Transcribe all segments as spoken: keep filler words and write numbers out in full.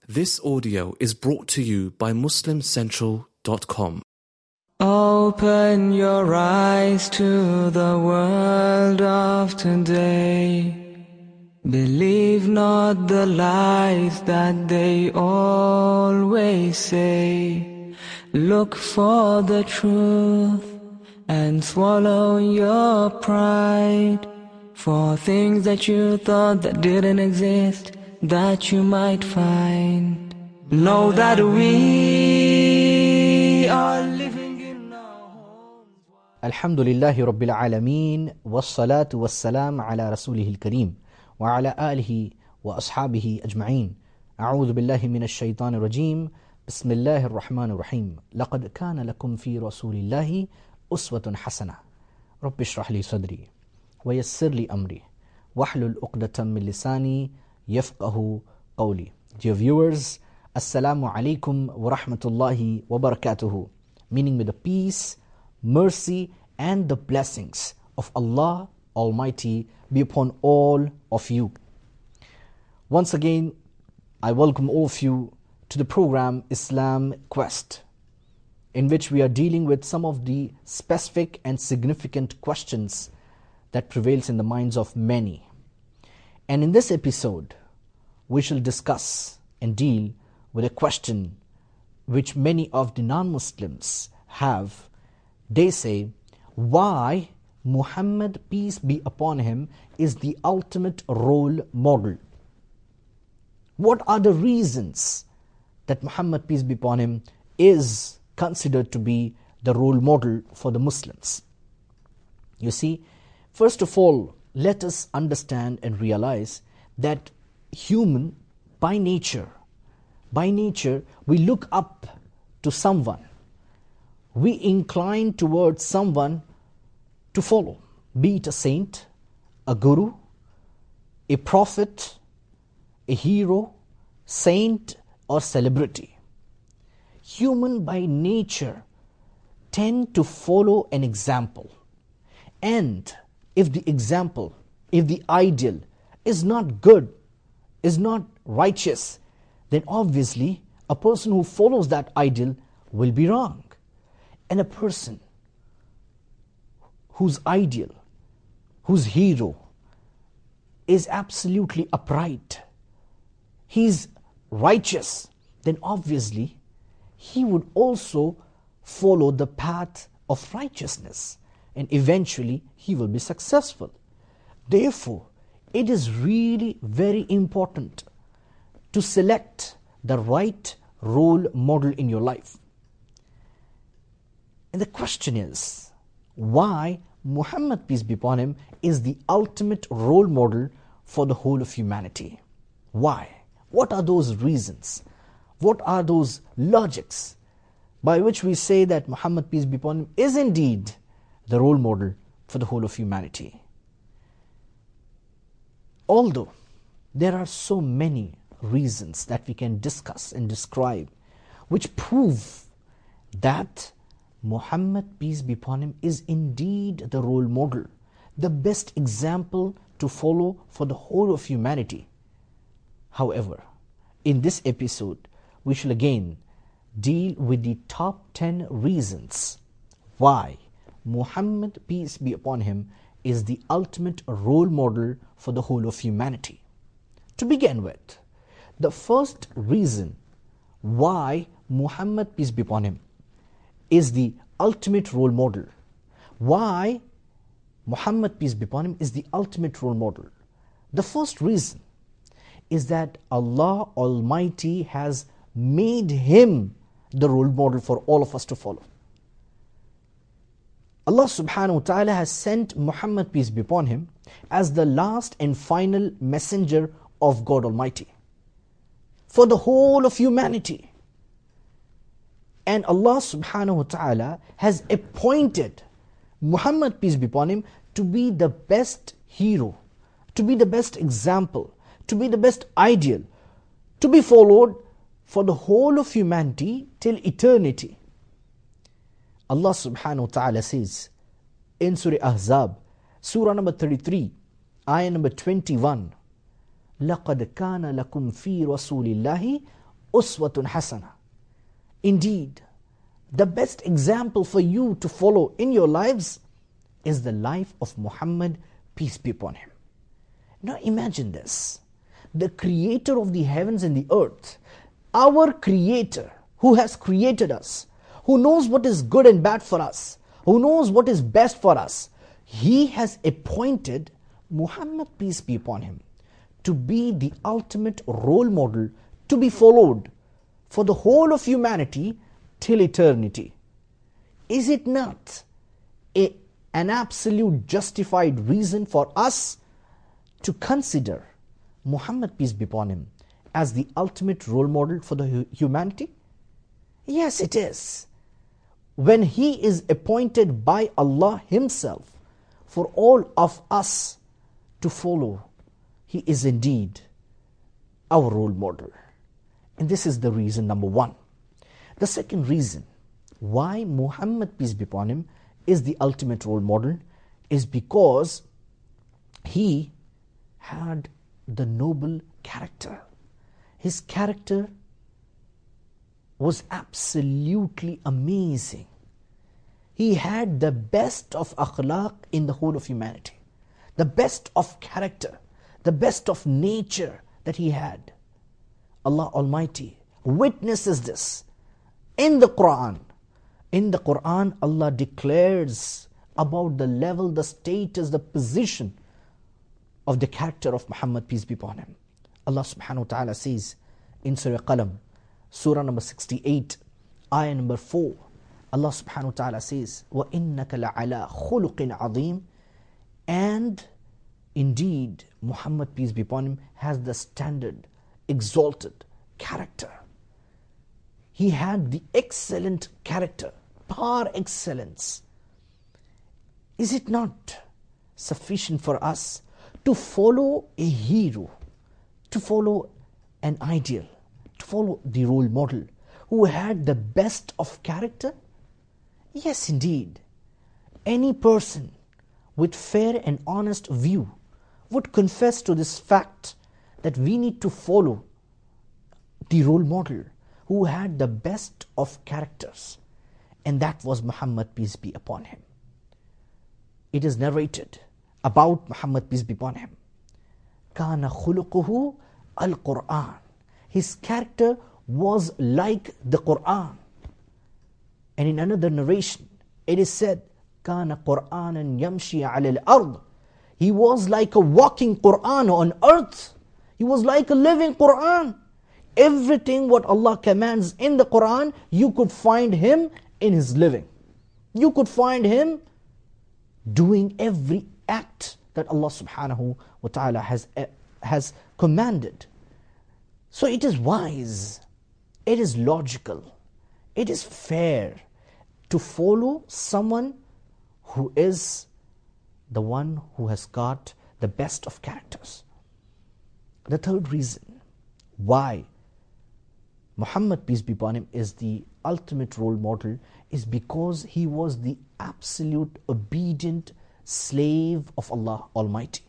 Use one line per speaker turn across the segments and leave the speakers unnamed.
This audio is brought to you by Muslim Central dot com.
Open your eyes to the world of today. Believe not the lies that they always say. Look for the truth and swallow your pride. For things that you thought that didn't exist, that you might find. Know that we are living in our homes.
Alhamdulillahi Rabbil Alameen, wassalatu wassalam ala Rasulihil Kareem, wa ala alihi wa ashabihi ajma'een. A'udhu billahi minash shaitanir rajim. Bismillahir rahmanir rahim. Laqad kana lakum fi Rasulillahi uswatun hasana. Rabbi shrah li sadri, wa yassir li amri, wahlul uqdatan min lisani, yafqahu qawli. Dear viewers, Assalamu alaikum wa rahmatullahi wa barakatuhu. Meaning, may the peace, mercy and the blessings of Allah Almighty be upon all of you. Once again, I welcome all of you to the program Islam Quest, in which we are dealing with some of the specific and significant questions that prevails in the minds of many. And in this episode, we shall discuss and deal with a question which many of the non-Muslims have. They say, why Muhammad, peace be upon him, is the ultimate role model. What are the reasons that Muhammad, peace be upon him, is considered to be the role model for the Muslims? You see, first of all, let us understand and realize that human, by nature, by nature, we look up to someone. We incline towards someone to follow, be it a saint, a guru, a prophet, a hero, saint or celebrity. Human by nature tend to follow an example. And if the example, if the ideal is not good, is not righteous, then obviously a person who follows that ideal will be wrong. And a person whose ideal, whose hero is absolutely upright, he's righteous, then obviously he would also follow the path of righteousness, and eventually he will be successful. Therefore, it is really very important to select the right role model in your life. And the question is, why Muhammad, peace be upon him, is the ultimate role model for the whole of humanity? Why? What are those reasons? What are those logics by which we say that Muhammad, peace be upon him, is indeed the role model for the whole of humanity? Although there are so many reasons that we can discuss and describe which prove that Muhammad, peace be upon him, is indeed the role model, the best example to follow for the whole of humanity. However, in this episode, we shall again deal with the top ten reasons why Muhammad, peace be upon him, is the ultimate role model for the whole of humanity. To begin with, the first reason why Muhammad, peace be upon him, is the ultimate role model. Why Muhammad, peace be upon him, is the ultimate role model. The first reason is that Allah Almighty has made him the role model for all of us to follow. Allah subhanahu wa ta'ala has sent Muhammad, peace be upon him, as the last and final messenger of God Almighty for the whole of humanity. And Allah subhanahu wa ta'ala has appointed Muhammad, peace be upon him, to be the best hero, to be the best example, to be the best ideal, to be followed for the whole of humanity till eternity. Allah subhanahu wa ta'ala says in Surah Ahzab, Surah number thirty-three, ayah number twenty-one, لَقَدْ كَانَ لَكُمْ فِي رَسُولِ اللَّهِ uswatun hasana. Indeed, the best example for you to follow in your lives is the life of Muhammad, peace be upon him. Now imagine this. The creator of the heavens and the earth, our creator who has created us, who knows what is good and bad for us, who knows what is best for us, he has appointed Muhammad, peace be upon him, to be the ultimate role model to be followed for the whole of humanity till eternity. Is it not a, an absolute justified reason for us to consider Muhammad, peace be upon him, as the ultimate role model for the humanity? Yes, it is. When he is appointed by Allah himself for all of us to follow, he is indeed our role model. And this is the reason number one. The second reason why Muhammad, peace be upon him, is the ultimate role model is because he had the noble character. His character was absolutely amazing. He had the best of akhlaq in the whole of humanity, the best of character, the best of nature that he had. Allah Almighty witnesses this in the Quran. In the Quran, Allah declares about the level, the status, the position of the character of Muhammad, peace be upon him. Allah subhanahu wa ta'ala says in Surah Qalam, Surah number sixty-eight, ayah number four, Allah subhanahu wa ta'ala says, وَإِنَّكَ لَعَلَىٰ خُلُقٍ عَظِيمٍ. And indeed, Muhammad, peace be upon him, has the standard, exalted character. He had the excellent character, par excellence. Is it not sufficient for us to follow a hero, to follow an ideal, to follow the role model who had the best of character? Yes, indeed. Any person with fair and honest view would confess to this fact that we need to follow the role model who had the best of characters, and that was Muhammad, peace be upon him. It is narrated about Muhammad, peace be upon him. Kana khuluquhu al-Qur'an. His character was like the Qur'an. And in another narration, it is said, Kana Qur'anan yamshi ala al-ard. He was like a walking Qur'an on earth. He was like a living Qur'an. Everything what Allah commands in the Qur'an, you could find him in his living. You could find him doing every act that Allah subhanahu wa ta'ala has, uh, has commanded. So it is wise, it is logical, it is fair to follow someone who is the one who has got the best of characters. The third reason why Muhammad, peace be upon him, is the ultimate role model is because he was the absolute obedient slave of Allah Almighty.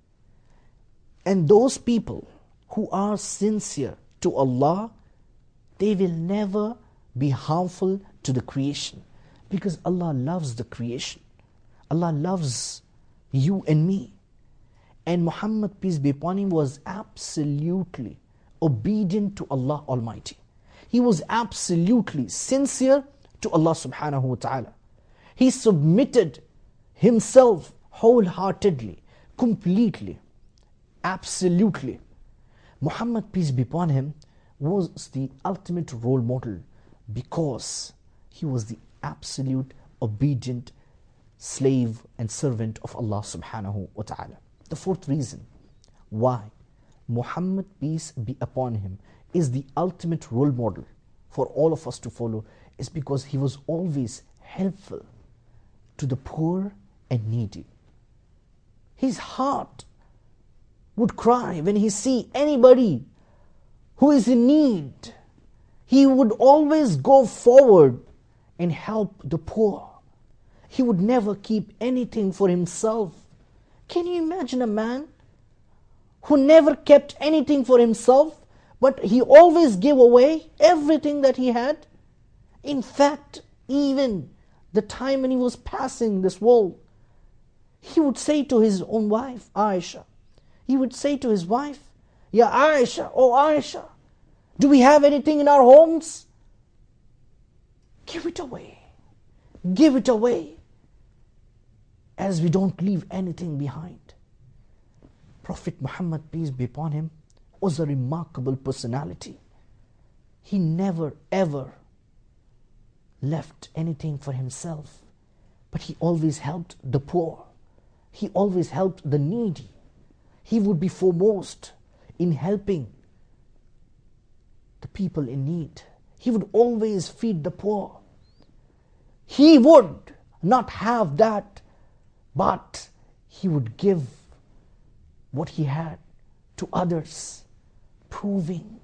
And those people who are sincere to Allah, they will never be harmful to the creation, because Allah loves the creation. Allah loves you and me. And Muhammad, peace be upon him, was absolutely obedient to Allah Almighty. He was absolutely sincere to Allah subhanahu wa ta'ala. He submitted himself wholeheartedly, completely, absolutely. Muhammad, peace be upon him, was the ultimate role model because he was the absolute obedient slave and servant of Allah subhanahu wa ta'ala. The fourth reason why Muhammad, peace be upon him, is the ultimate role model for all of us to follow is because he was always helpful to the poor and needy. His heart would cry when he see anybody who is in need. He would always go forward and help the poor. He would never keep anything for himself. Can you imagine a man who never kept anything for himself, But he always gave away everything that he had. In fact, even the time when he was passing this world, he would say to his own wife, Aisha, he would say to his wife, Ya Aisha, oh Aisha, do we have anything in our homes? Give it away. Give it away. As we don't leave anything behind. Prophet Muhammad, peace be upon him, was a remarkable personality. He never ever left anything for himself, but he always helped the poor. He always helped the needy. He would be foremost in helping the people in need. He would always feed the poor. He would not have that, but he would give what he had to others, proving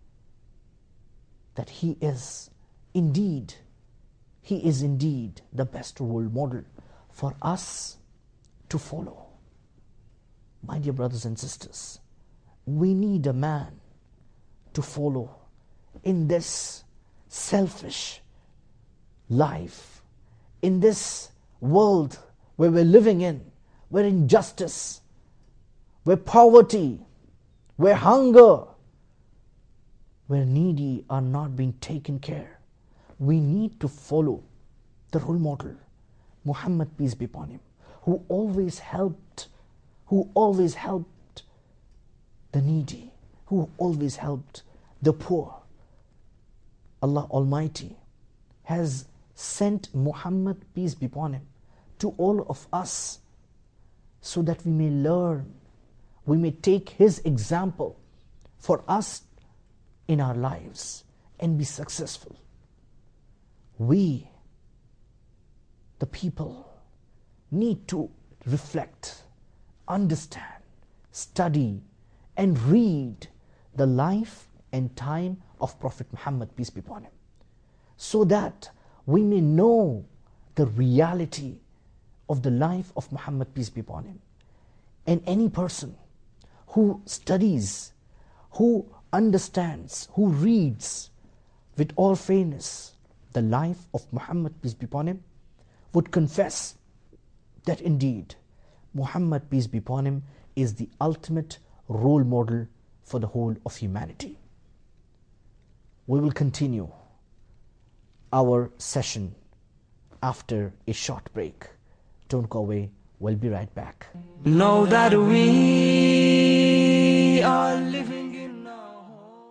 that he is indeed, he is indeed the best role model for us to follow. My dear brothers and sisters, we need a man to follow in this selfish life, in this world where we're living in, where injustice, where poverty, where hunger, where needy are not being taken care. We need to follow the role model, Muhammad, peace be upon him, who always helped, who always helped the needy, who always helped the poor. Allah Almighty has sent Muhammad, peace be upon him, to all of us so that we may learn, we may take his example for us in our lives and be successful. We, the people, need to reflect, understand, study, and read the life and time of Prophet Muhammad, peace be upon him, so that we may know the reality of the life of Muhammad, peace be upon him. And any person who studies, who understands, who reads with all fairness the life of Muhammad, peace be upon him, would confess that indeed Muhammad, peace be upon him, is the ultimate role model for the whole of humanity. We will continue our session after a short break. Don't go away, we'll be right back.
Know that we are living